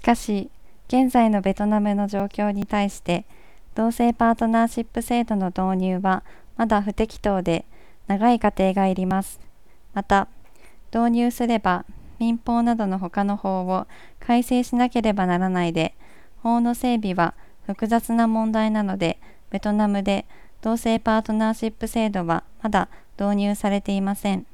かし、現在のベトナムの状況に対して、同性パートナーシップ制度の導入はまだ不適当で、長い過程がいります。また、導入すれば民法などの他の法を改正しなければならないで、法の整備は複雑な問題なので、ベトナムで同性パートナーシップ制度はまだ導入されていません。